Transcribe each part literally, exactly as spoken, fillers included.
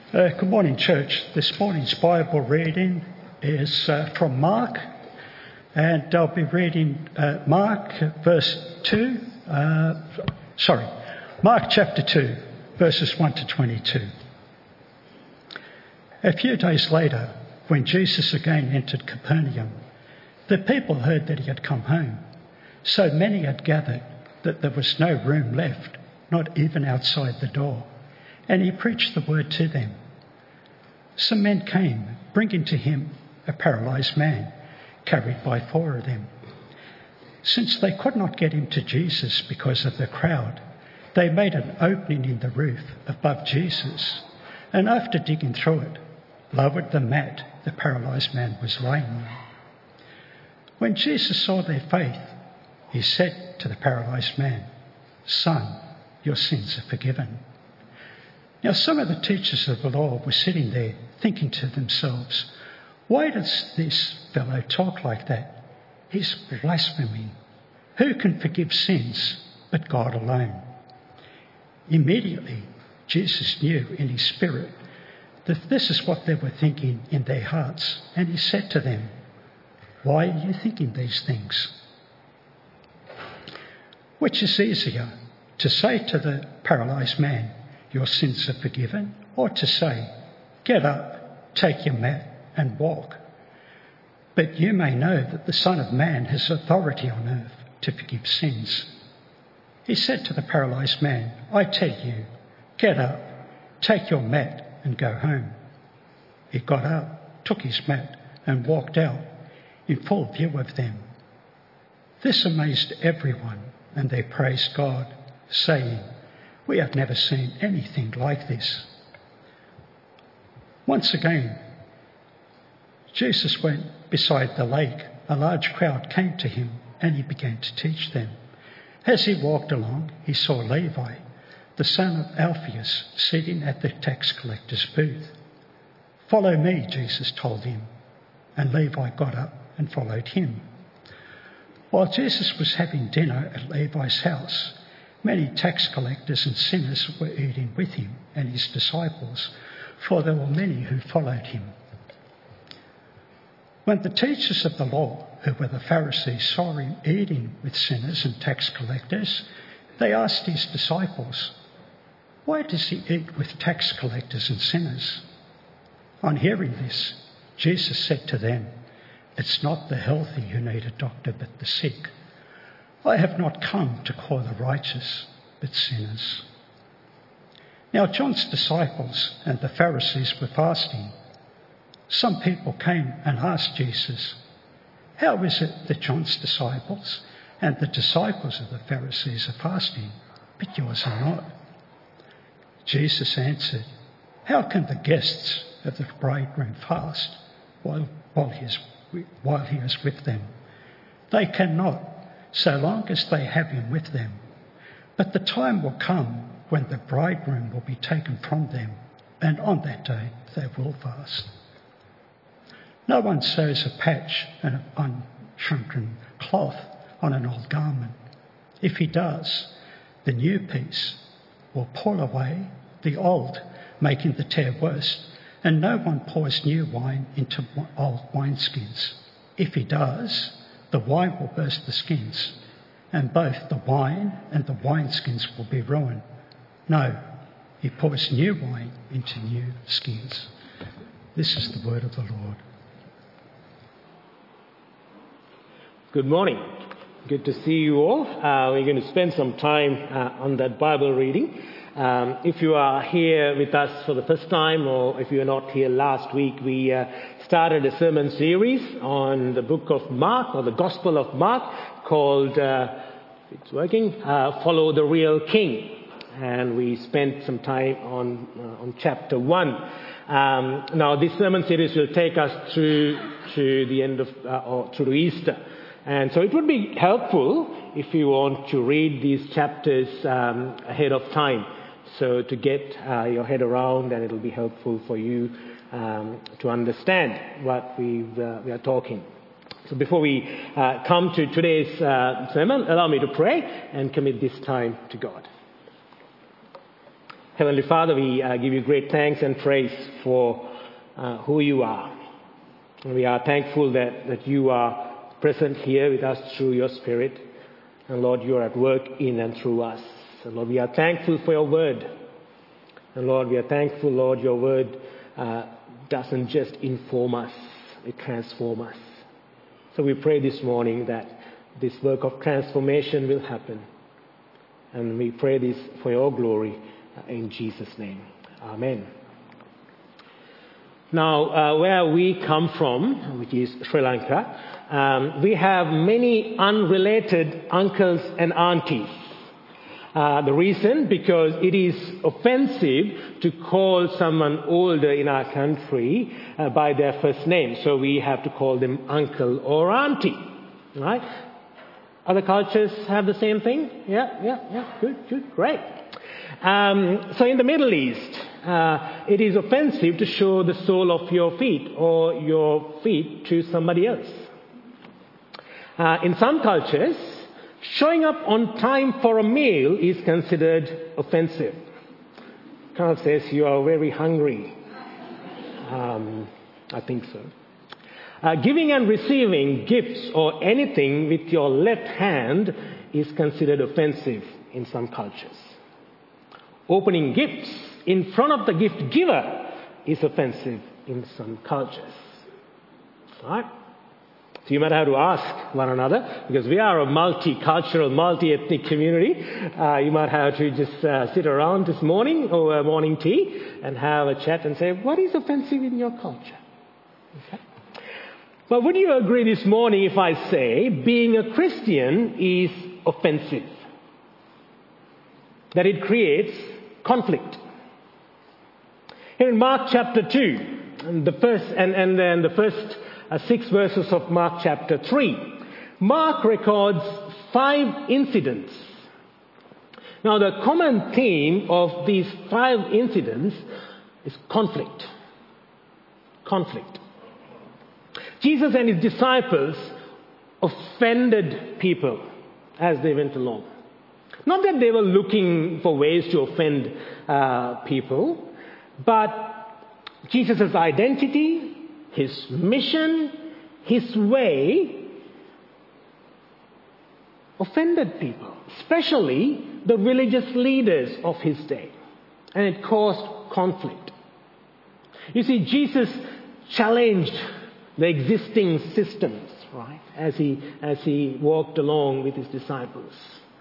Uh, good morning, church. This morning's Bible reading is uh, from Mark, and I'll be reading uh, Mark verse two, uh, sorry, Mark chapter two, verses one to twenty-two. A few days later, when Jesus again entered Capernaum, the people heard that he had come home. So many had gathered that there was no room left, not even outside the door. And he preached the word to them. Some men came, bringing to him a paralysed man, carried by four of them. Since they could not get him to Jesus because of the crowd, they made an opening in the roof above Jesus, and after digging through it, lowered the mat the paralysed man was lying on. When Jesus saw their faith, he said to the paralysed man, "Son, your sins are forgiven." Now some of the teachers of the law were sitting there thinking to themselves, "Why does this fellow talk like that? He's blaspheming. Who can forgive sins but God alone?" Immediately, Jesus knew in his spirit that this is what they were thinking in their hearts, and he said to them, "Why are you thinking these things? Which is easier, to say to the paralysed man, 'Your sins are forgiven,' or to say, 'Get up, take your mat and walk'? But you may know that the Son of Man has authority on earth to forgive sins." He said to the paralysed man, "I tell you, get up, take your mat and go home." He got up, took his mat and walked out in full view of them. This amazed everyone, and they praised God, saying, "We have never seen anything like this." Once again, Jesus went beside the lake. A large crowd came to him, and he began to teach them. As he walked along, he saw Levi, the son of Alphaeus, sitting at the tax collector's booth. "Follow me," Jesus told him, and Levi got up and followed him. While Jesus was having dinner at Levi's house, many tax collectors and sinners were eating with him and his disciples, for there were many who followed him. When the teachers of the law, who were the Pharisees, saw him eating with sinners and tax collectors, they asked his disciples, "Why does he eat with tax collectors and sinners?" On hearing this, Jesus said to them, "It's not the healthy who need a doctor, but the sick. I have not come to call the righteous, but sinners." Now John's disciples and the Pharisees were fasting. Some people came and asked Jesus, "How is it that John's disciples and the disciples of the Pharisees are fasting, but yours are not?" Jesus answered, "How can the guests of the bridegroom fast while, while, he is, while he is with them? They cannot, so long as they have him with them. But the time will come when the bridegroom will be taken from them, and on that day they will fast. No one sews a patch and an unshrunken cloth on an old garment. If he does, the new piece will pull away the old, making the tear worse, and no one pours new wine into old wineskins. If he does, the wine will burst the skins, and both the wine and the wineskins will be ruined. No, he pours new wine into new skins." This is the word of the Lord. Good morning. Good to see you all. Uh, we're going to spend some time uh, on that Bible reading. Um, if you are here with us for the first time, or if you were not here last week, we uh, started a sermon series on the book of Mark, or the Gospel of Mark, called, uh, it's working, uh, Follow the Real King. And we spent some time on, uh, on chapter one. Um, now, this sermon series will take us through to the end of, uh, or through Easter. And so it would be helpful if you want to read these chapters um, ahead of time, so to get uh, your head around, and it'll be helpful for you um, to understand what we've, uh, we are talking. So before we uh, come to today's uh, sermon, allow me to pray and commit this time to God. Heavenly Father, we uh, give you great thanks and praise for uh, who you are. And we are thankful that, that you are present here with us through your Spirit. And Lord, you are at work in and through us. And Lord, we are thankful for your word. And Lord, we are thankful, Lord, your word uh, doesn't just inform us, it transforms us. So we pray this morning that this work of transformation will happen. And we pray this for your glory uh, in Jesus' name. Amen. Now, uh, where we come from, which is Sri Lanka, um, we have many unrelated uncles and aunties. Uh, the reason, because it is offensive to call someone older in our country uh, by their first name. So we have to call them uncle or auntie. Right? Other cultures have the same thing? Yeah, yeah, yeah. Good, good, great. Um, so in the Middle East, uh, it is offensive to show the sole of your feet or your feet to somebody else. Uh, in some cultures, showing up on time for a meal is considered offensive. Kind of says you are very hungry. Um, I think so. Uh, giving and receiving gifts or anything with your left hand is considered offensive in some cultures. Opening gifts in front of the gift giver is offensive in some cultures. All right? So you might have to ask one another, because we are a multicultural, multi-ethnic community. Uh, you might have to just uh, sit around this morning over morning tea and have a chat and say, what is offensive in your culture? Okay. But would you agree this morning if I say being a Christian is offensive? That it creates conflict. Here in Mark chapter two, and the first, and, and then the first uh, six verses of Mark chapter three, Mark records five incidents. Now the common theme of these five incidents is conflict. Conflict. Jesus and his disciples offended people as they went along. Not that they were looking for ways to offend uh, people, but Jesus' identity, his mission, his way offended people, especially the religious leaders of his day. And it caused conflict. You see, Jesus challenged the existing systems, right, as he, as he walked along with his disciples.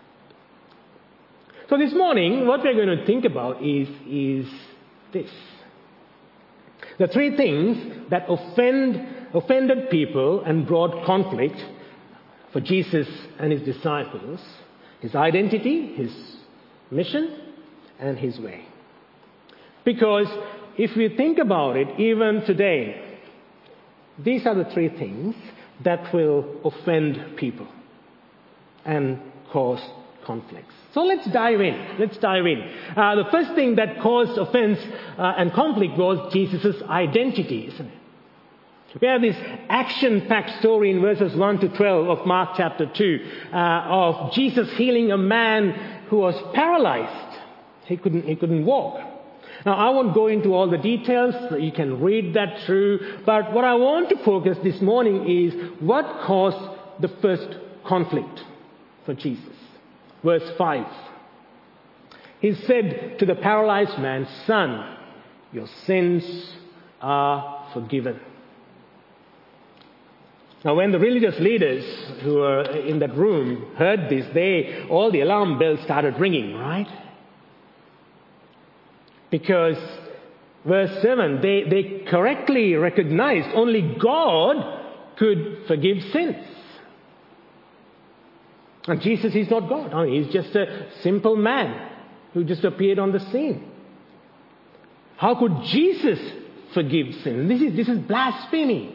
So this morning, what we're going to think about is, is this. The three things that offend, offended people and brought conflict for Jesus and his disciples: his identity, his mission, and his way. Because if we think about it, even today, these are the three things that will offend people and cause conflicts. So let's dive in. Let's dive in. Uh, the first thing that caused offense uh, and conflict was Jesus' identity, isn't it? We have this action-packed story in verses one to twelve of Mark chapter two uh, of Jesus healing a man who was paralyzed. He couldn't, he couldn't walk. Now, I won't go into all the details. You can read that through. But what I want to focus this morning is what caused the first conflict for Jesus. Verse five. He said to the paralyzed man, "Son, your sins are forgiven." Now, when the religious leaders who were in that room heard this, they all the alarm bells started ringing, right? Because, verse seven, they, they correctly recognized only God could forgive sins. And Jesus is not God. I mean, he's just a simple man who just appeared on the scene. How could Jesus forgive sin? This is, this is blasphemy.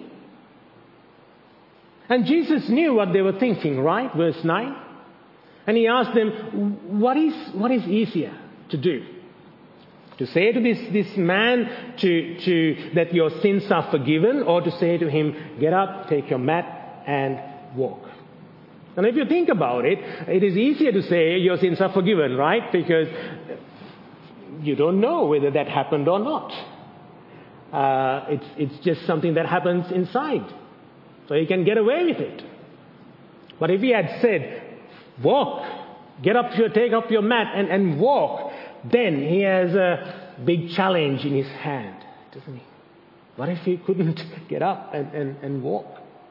And Jesus knew what they were thinking, right? Verse nine. And he asked them, what is, what is easier to do? To say to this, this man to, to, that your sins are forgiven, or to say to him, get up, take your mat, and walk? And if you think about it, it is easier to say your sins are forgiven, right? Because you don't know whether that happened or not. Uh, it's, it's just something that happens inside. So he can get away with it. But if he had said, walk, get up your, take up your mat and, and walk, then he has a big challenge in his hand, doesn't he? What if he couldn't get up and, and, and walk?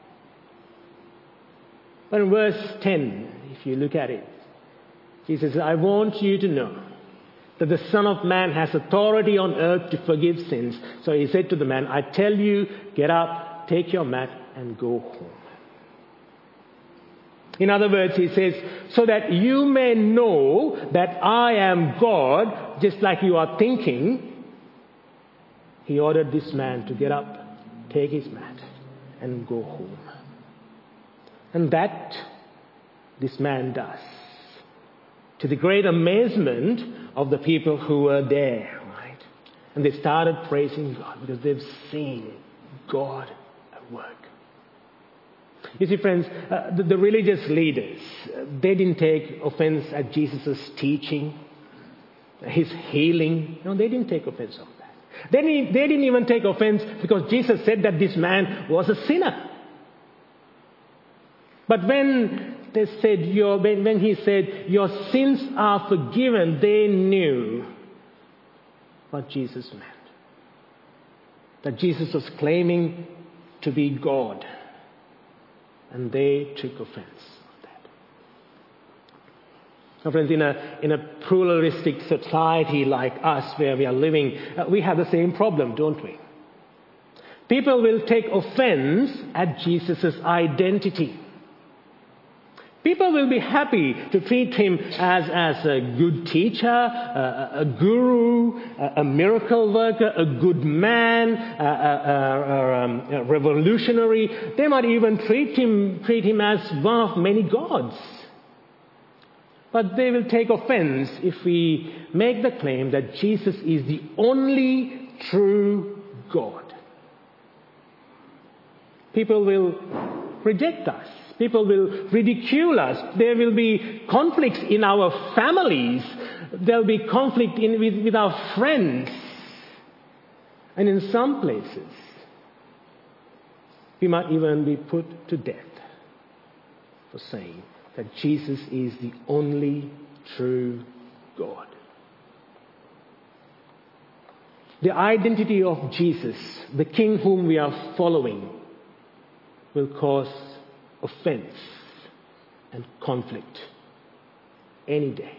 But in verse ten, if you look at it, Jesus says, I want you to know that the Son of Man has authority on earth to forgive sins. So he said to the man, I tell you, get up, take your mat and go home. In other words, he says, so that you may know that I am God, just like you are thinking, he ordered this man to get up, take his mat and go home. And that this man does, to the great amazement of the people who were there, right? And they started praising God because they've seen God at work. You see, friends, uh, the, the religious leaders, uh, they didn't take offense at Jesus' teaching, his healing. No, they didn't take offense of that. They didn't, they didn't even take offense because Jesus said that this man was a sinner. But when they said, your, when, when he said, your sins are forgiven, they knew what Jesus meant. That Jesus was claiming to be God. And they took offense of that. Now, friends, in a, in a pluralistic society like us where we are living, uh, we have the same problem, don't we? People will take offense at Jesus' identity. People will be happy to treat him as, as a good teacher, a, a guru, a, a miracle worker, a good man, a, a, a, um, a revolutionary. They might even treat him, treat him as one of many gods. But they will take offense if we make the claim that Jesus is the only true God. People will reject us. People will ridicule us. There will be conflicts in our families. There will be conflict in, with, with our friends. And in some places, we might even be put to death for saying that Jesus is the only true God. The identity of Jesus, the King whom we are following, will cause offense and conflict any day.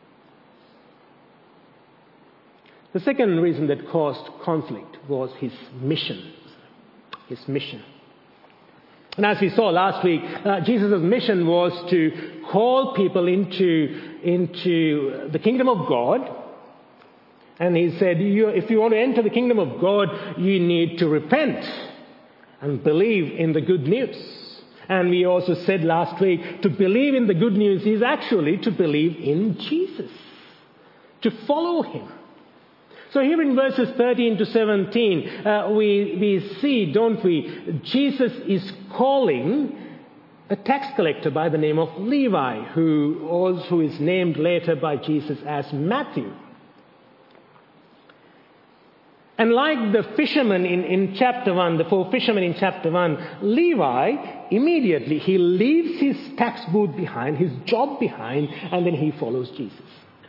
The second reason that caused conflict was his mission. His mission. And as we saw last week, uh, Jesus' mission was to call people into, into the kingdom of God. And he said, you, if you want to enter the kingdom of God, you need to repent and believe in the good news. And we also said last week, to believe in the good news is actually to believe in Jesus, to follow him. So here in verses thirteen to seventeen, uh, we, we see, don't we, Jesus is calling a tax collector by the name of Levi, who also is named later by Jesus as Matthew. And like the fishermen in, in chapter one, the four fishermen in chapter one, Levi, immediately he leaves his tax booth behind, his job behind, and then he follows Jesus.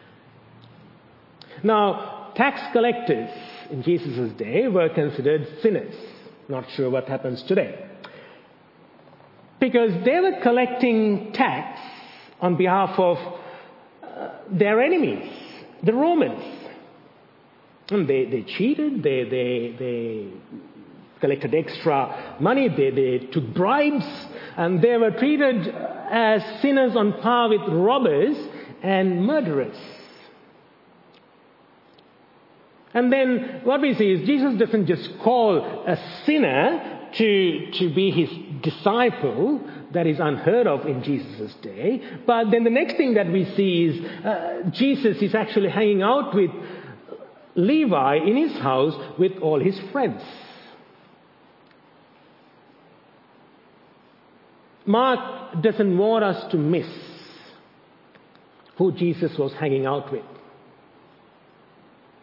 Now, tax collectors in Jesus' day were considered sinners. Not sure what happens today. Because they were collecting tax on behalf of uh, their enemies, the Romans. And they, they cheated, they, they, they collected extra money, they, they took bribes, and they were treated as sinners on par with robbers and murderers. And then what we see is Jesus doesn't just call a sinner to, to be his disciple. That is unheard of in Jesus' day. But then the next thing that we see is uh, Jesus is actually hanging out with Levi in his house with all his friends. Mark doesn't want us to miss who Jesus was hanging out with.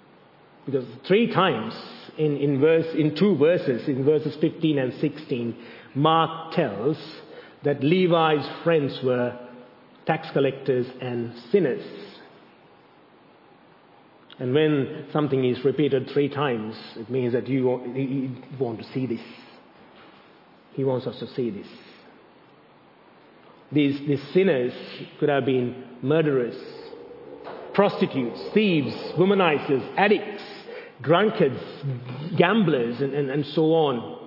Because three times in, in, verse, in two verses, in verses fifteen and sixteen, Mark tells that Levi's friends were tax collectors and sinners. And when something is repeated three times, it means that you want, you want to see this. He wants us to see this. These, these sinners could have been murderers, prostitutes, thieves, womanizers, addicts, drunkards, gamblers, and, and, and so on.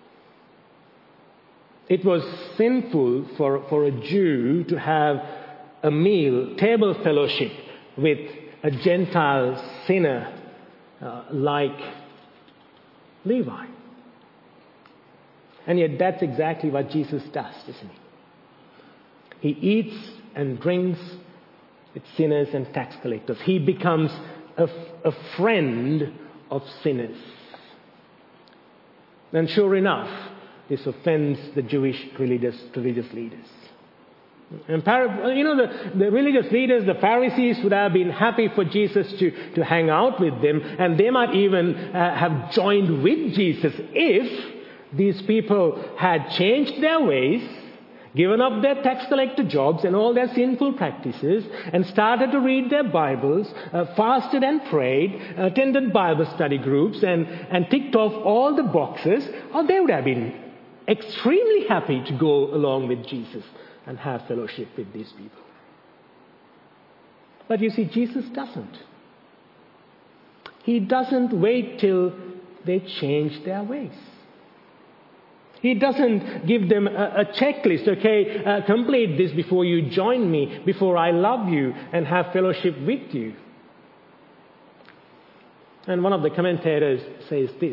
It was sinful for, for a Jew to have a meal, table fellowship with a Gentile sinner uh, like Levi. And yet that's exactly what Jesus does, isn't he? He eats and drinks with sinners and tax collectors. He becomes a, a friend of sinners. And sure enough, this offends the Jewish religious, religious leaders. And you know, the, the religious leaders, the Pharisees, would have been happy for Jesus to, to hang out with them, and they might even uh, have joined with Jesus if these people had changed their ways, given up their tax collector jobs and all their sinful practices, and started to read their Bibles, uh, fasted and prayed, attended Bible study groups, and, and ticked off all the boxes. Or they would have been extremely happy to go along with Jesus and have fellowship with these people. But you see, Jesus doesn't. He doesn't wait till they change their ways. He doesn't give them a, a checklist. Okay, uh, complete this before you join me, before I love you and have fellowship with you. And one of the commentators says this: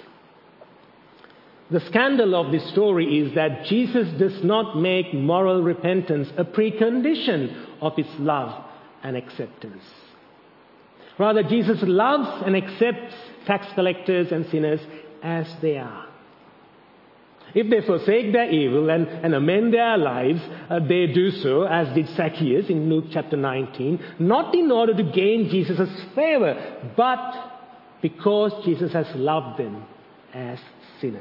the scandal of this story is that Jesus does not make moral repentance a precondition of his love and acceptance. Rather, Jesus loves and accepts tax collectors and sinners as they are. If they forsake their evil and, and amend their lives, uh, they do so, as did Zacchaeus in Luke chapter nineteen, not in order to gain Jesus' favor, but because Jesus has loved them as sinners.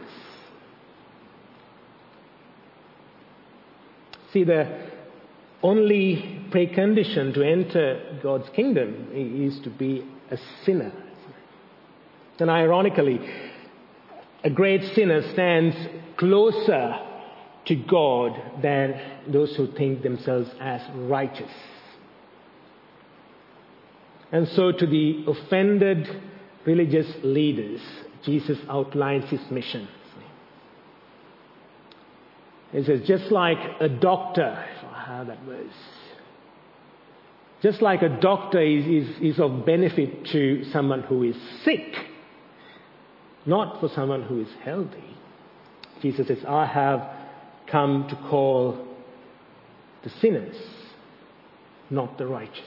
See, the only precondition to enter God's kingdom is to be a sinner. And ironically, a great sinner stands closer to God than those who think themselves as righteous. And so to the offended religious leaders, Jesus outlines his mission. He says, just like a doctor, if I have that verse, just like a doctor is, is, is of benefit to someone who is sick, not for someone who is healthy. Jesus says, I have come to call the sinners, not the righteous.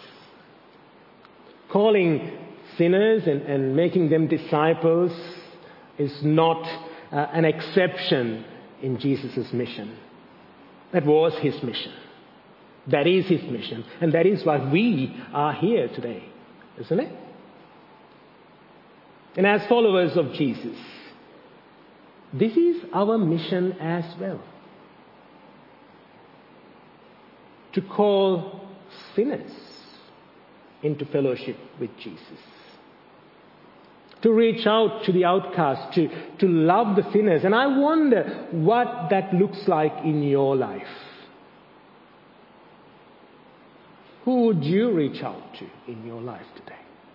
Calling sinners and, and making them disciples is not uh, an exception in Jesus' mission. That was his mission. That is his mission. And that is why we are here today, isn't it? And as followers of Jesus, this is our mission as well. To call sinners into fellowship with Jesus. To reach out to the outcast, to, to love the sinners. And I wonder what that looks like in your life. Who would you reach out to in your life today?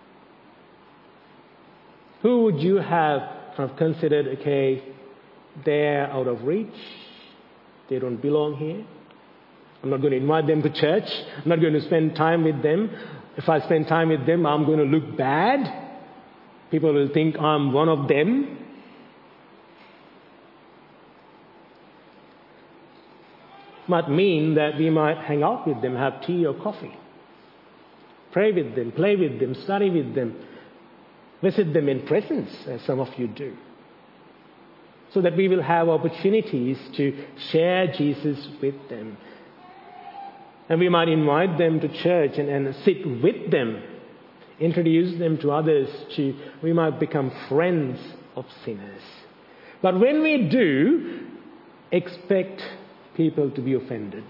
Who would you have kind of considered, okay, they're out of reach, they don't belong here, I'm not going to invite them to church, I'm not going to spend time with them. If I spend time with them, I'm going to look bad. People will think I'm one of them. Might mean that we might hang out with them, have tea or coffee, pray with them, play with them, study with them, visit them in presence, as some of you do, so that we will have opportunities to share Jesus with them. And we might invite them to church and, and sit with them introduce them to others, to, we might become friends of sinners. But when we do, expect people to be offended.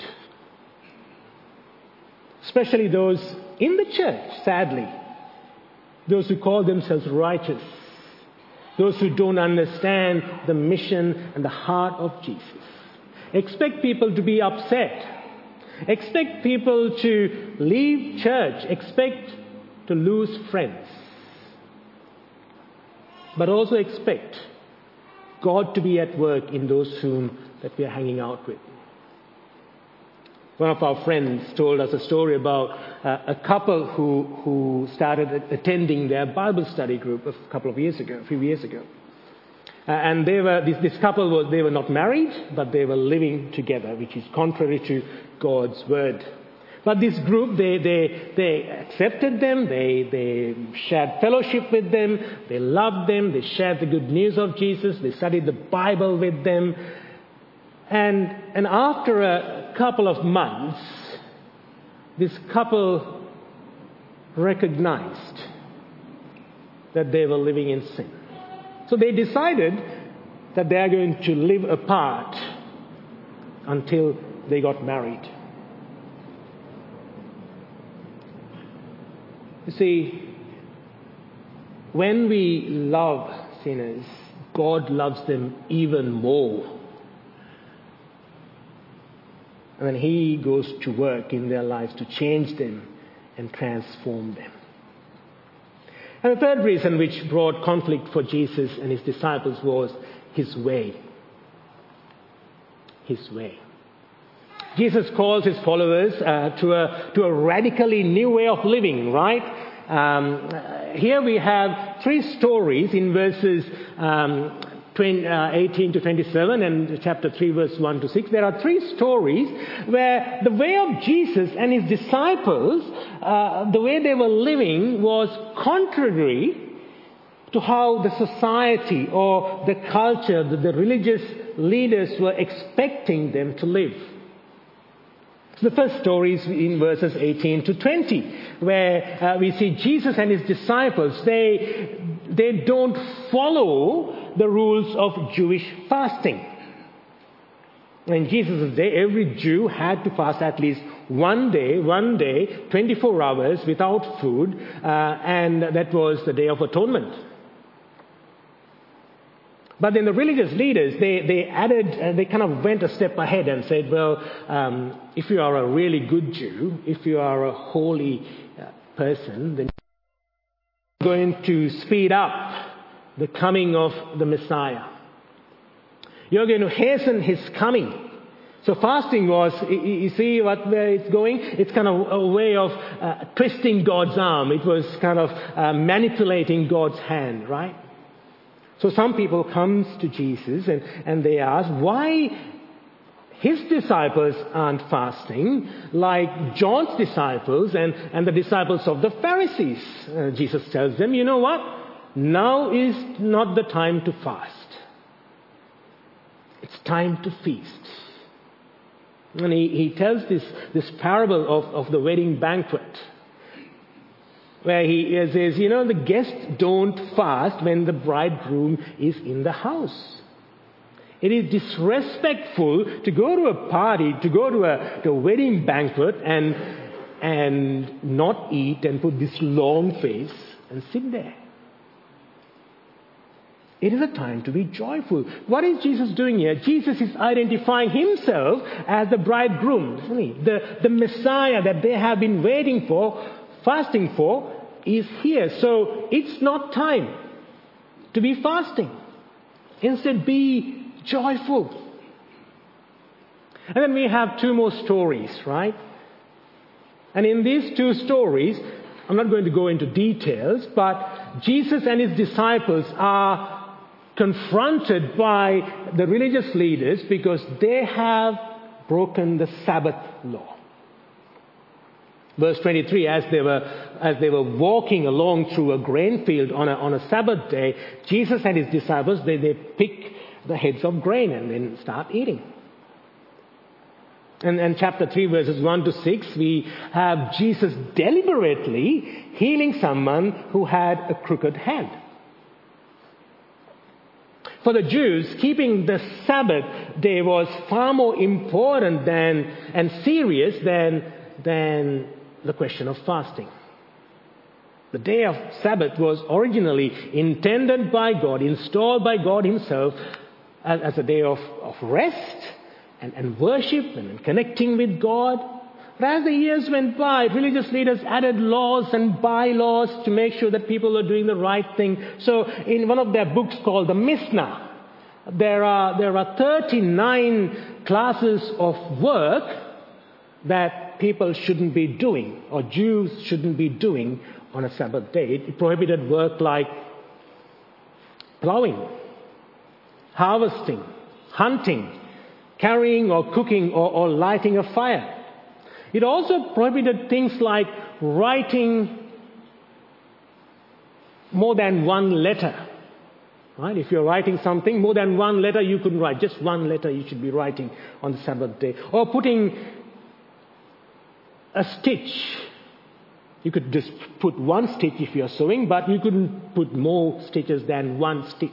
Especially those in the church, sadly. Those who call themselves righteous. Those who don't understand the mission and the heart of Jesus. Expect people to be upset. Expect people to leave church. Expect to lose friends. But also expect God to be at work in those whom that we are hanging out with. One of our friends told us a story about uh, a couple who, who started attending their Bible study group a couple of years ago, a few years ago. Uh, and they were, this, this couple was, they were not married, but they were living together, which is contrary to God's word. But this group, they, they, they accepted them, they, they shared fellowship with them, they loved them, they shared the good news of Jesus, they studied the Bible with them. And, and after a couple of months, this couple recognized that they were living in sin. So they decided that they are going to live apart until they got married. You see, when we love sinners, God loves them even more. And then He goes to work in their lives to change them and transform them. And the third reason which brought conflict for Jesus and His disciples was His way. His way. Jesus calls His followers uh, to a to a radically new way of living, right? Um, here we have three stories in verses um, eighteen to twenty-seven and chapter three, verse one to six. There are three stories where the way of Jesus and His disciples, uh, the way they were living was contrary to how the society or the culture, the, the religious leaders were expecting them to live. So the first story is in verses eighteen to twenty, where uh, we see Jesus and His disciples, they, they don't follow the rules of Jewish fasting. In Jesus' day, every Jew had to fast at least one day, one day, twenty-four hours without food, uh, and that was the Day of Atonement. But then the religious leaders, they, they added, uh, they kind of went a step ahead and said, well, um, if you are a really good Jew, if you are a holy uh, person, then you're going to speed up the coming of the Messiah. You're going to hasten His coming. So fasting was, you see what where it's going? It's kind of a way of uh, twisting God's arm. It was kind of uh, manipulating God's hand, right? So some people come to Jesus and, and they ask why His disciples aren't fasting like John's disciples and, and the disciples of the Pharisees. Uh, Jesus tells them, you know what? Now is not the time to fast. It's time to feast. And he, he tells this, this parable of, of the wedding banquet, where he says, you know, the guests don't fast when the bridegroom is in the house. It is disrespectful to go to a party, to go to a, to a wedding banquet and, and not eat and put this long face and sit there. It is a time to be joyful. What is Jesus doing here? Jesus is identifying Himself as the bridegroom, isn't He? The, the Messiah that they have been waiting for, fasting for, is here. So it's not time to be fasting. Instead, be joyful. And then we have two more stories, right? And in these two stories, I'm not going to go into details, but Jesus and His disciples are confronted by the religious leaders because they have broken the Sabbath law. Verse twenty-three, as they were as they were walking along through a grain field on a, on a Sabbath day, Jesus and His disciples, they, they pick the heads of grain and then start eating. And, and chapter three, verses one to six, we have Jesus deliberately healing someone who had a crooked hand. For the Jews, keeping the Sabbath day was far more important than and serious than, than the question of fasting. The day of Sabbath was originally intended by God, installed by God Himself as, as a day of, of rest and, and worship and connecting with God. But as the years went by, religious leaders added laws and bylaws to make sure that people are doing the right thing. So in one of their books called the Mishnah, there are, there are thirty-nine classes of work that people shouldn't be doing, or Jews shouldn't be doing on a Sabbath day. It prohibited work like plowing, harvesting, hunting, carrying or cooking or, or lighting a fire. It also prohibited things like writing more than one letter. Right? If you're writing something, more than one letter you couldn't write. Just one letter you should be writing on the Sabbath day. Or putting a stitch. You could just put one stitch if you're sewing, but you couldn't put more stitches than one stitch.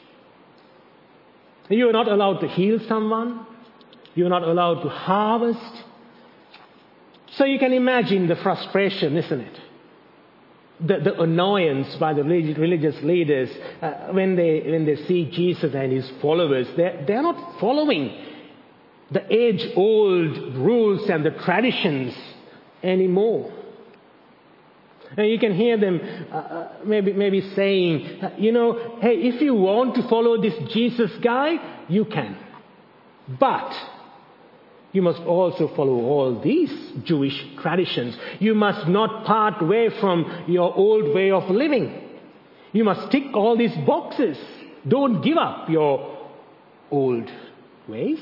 You were not allowed to heal someone. You were not allowed to harvest. So you can imagine the frustration, isn't it? The, the annoyance by the religious leaders uh, when they when they see Jesus and His followers. They're, they're not following the age-old rules and the traditions anymore. And you can hear them uh, maybe maybe saying, uh, you know, hey, if you want to follow this Jesus guy, you can. But you must also follow all these Jewish traditions. You must not part way from your old way of living. You must tick all these boxes. Don't give up your old ways.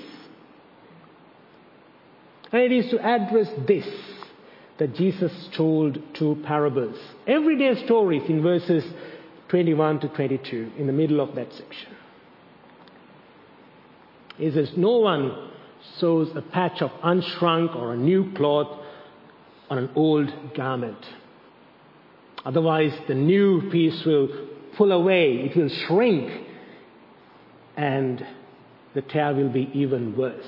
And it is to address this that Jesus told two parables. Everyday stories in verses twenty-one to twenty-two, in the middle of that section. He says, no one sews a patch of unshrunk or a new cloth on an old garment. Otherwise, the new piece will pull away, it will shrink, and the tear will be even worse.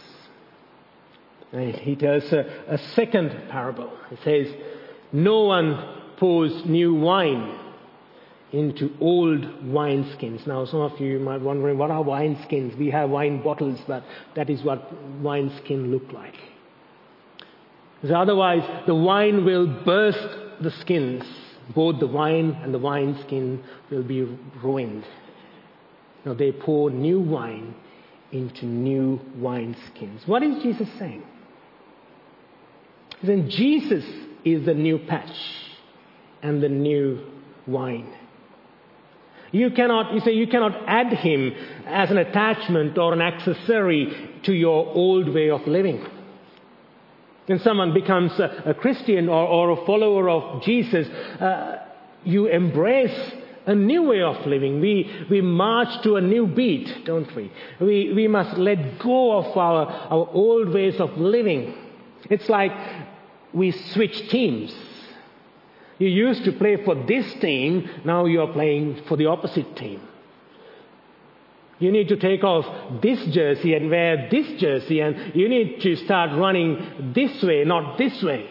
And he tells a, a second parable. He says, no one pours new wine into old wineskins. Now, some of you might be wondering, what are wineskins? We have wine bottles, but that is what wineskin look like. So otherwise, the wine will burst the skins. Both the wine and the wineskin will be ruined. Now, they pour new wine into new wineskins. What is Jesus saying? He's saying Jesus is the new patch and the new wine. You cannot, you say, you cannot add Him as an attachment or an accessory to your old way of living. When someone becomes a, a Christian or, or a follower of Jesus, uh, you embrace a new way of living. We we march to a new beat, don't we? We we must let go of our, our old ways of living. It's like we switch teams. You used to play for this team, now you are playing for the opposite team. You need to take off this jersey and wear this jersey, and you need to start running this way, not this way.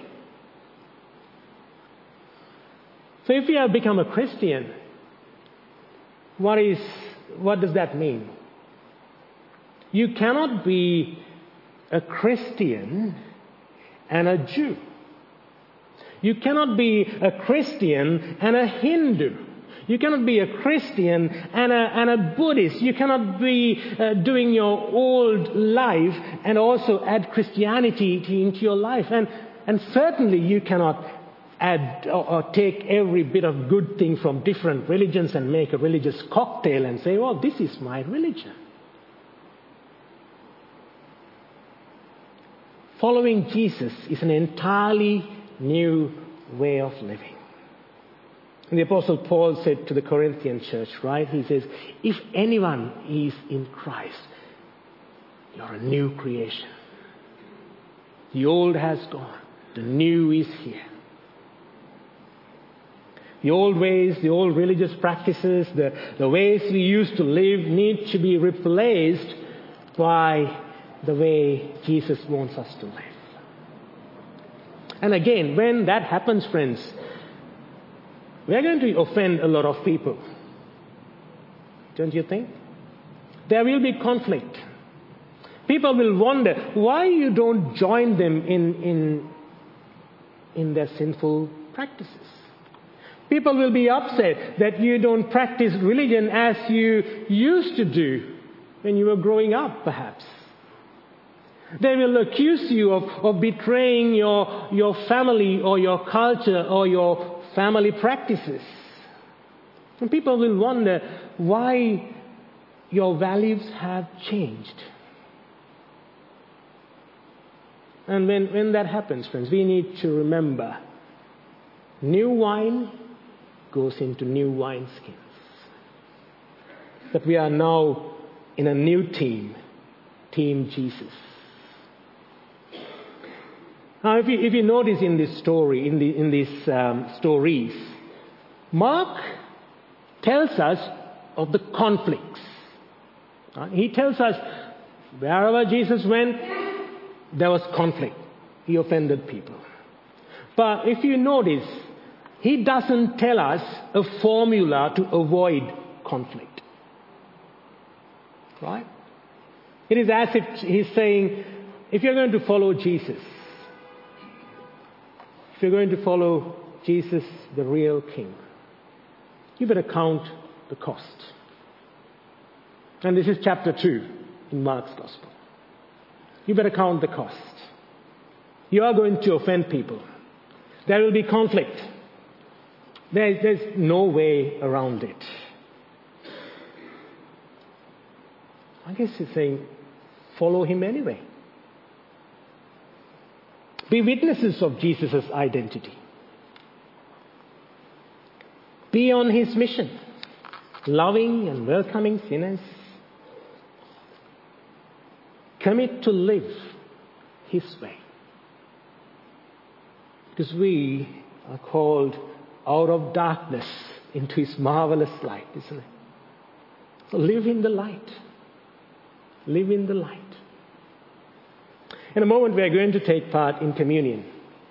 So if you have become a Christian, what is what does that mean? You cannot be a Christian and a Jew. You cannot be a Christian and a Hindu. You cannot be a Christian and a, and a Buddhist. You cannot be uh, doing your old life and also add Christianity into your life. And, and certainly you cannot add or, or take every bit of good thing from different religions and make a religious cocktail and say, well, this is my religion. Following Jesus is an entirely new way of living. And the Apostle Paul said to the Corinthian church, right? He says, if anyone is in Christ, you're a new creation. The old has gone. The new is here. The old ways, the old religious practices, the, the ways we used to live need to be replaced by the way Jesus wants us to live. And again, when that happens, friends, we are going to offend a lot of people. Don't you think? There will be conflict. People will wonder why you don't join them in, in, in their sinful practices. People will be upset that you don't practice religion as you used to do when you were growing up, perhaps. They will accuse you of, of betraying your, your family or your culture or your family practices. And people will wonder why your values have changed. And when, when that happens, friends, we need to remember, new wine goes into new wineskins. That we are now in a new team, Team Jesus. Now, if you, if you notice in this story, in, the, in these um, stories, Mark tells us of the conflicts. Uh, he tells us wherever Jesus went, there was conflict. He offended people. But if you notice, he doesn't tell us a formula to avoid conflict. Right? It is as if he's saying, if you're going to follow Jesus, if you're going to follow Jesus, the real King, you better count the cost. And this is chapter two in Mark's Gospel. You better count the cost. You are going to offend people. There will be conflict. There, there's no way around it. I guess he's saying, follow him anyway. Be witnesses of Jesus' identity. Be on his mission, loving and welcoming sinners. Commit to live his way. Because we are called out of darkness into his marvelous light, isn't it? So live in the light. Live in the light. In a moment, we are going to take part in communion,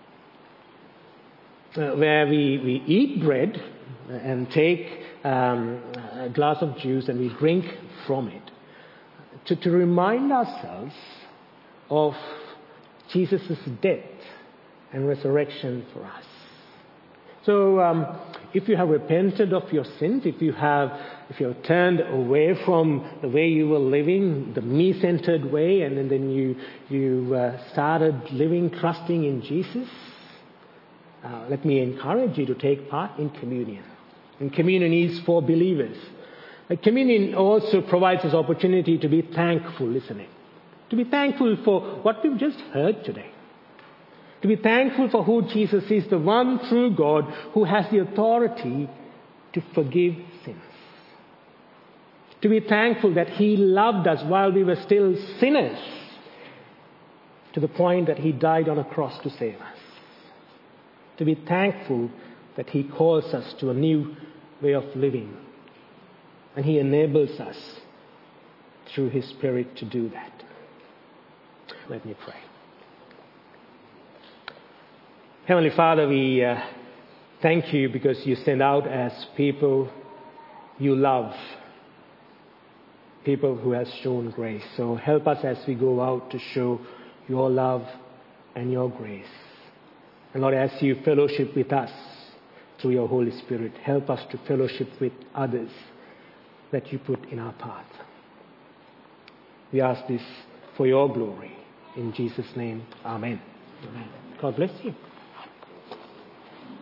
uh, where we, we eat bread and take um, a glass of juice and we drink from it to, to remind ourselves of Jesus' death and resurrection for us. So, um, if you have repented of your sins, if you have, if you have turned away from the way you were living, the me-centered way, and then, then you you uh, started living, trusting in Jesus, uh, let me encourage you to take part in communion. And communion is for believers. Uh, communion also provides us opportunity to be thankful, isn't it? To be thankful for what we've just heard today. To be thankful for who Jesus is, the one true God who has the authority to forgive sins. To be thankful that he loved us while we were still sinners, to the point that he died on a cross to save us. To be thankful that he calls us to a new way of living. And he enables us through his Spirit to do that. Let me pray. Heavenly Father, we uh, thank you because you send out as people you love, people who have shown grace. So help us as we go out to show your love and your grace. And Lord, as you fellowship with us through your Holy Spirit, help us to fellowship with others that you put in our path. We ask this for your glory. In Jesus' name, amen. Amen. God bless you.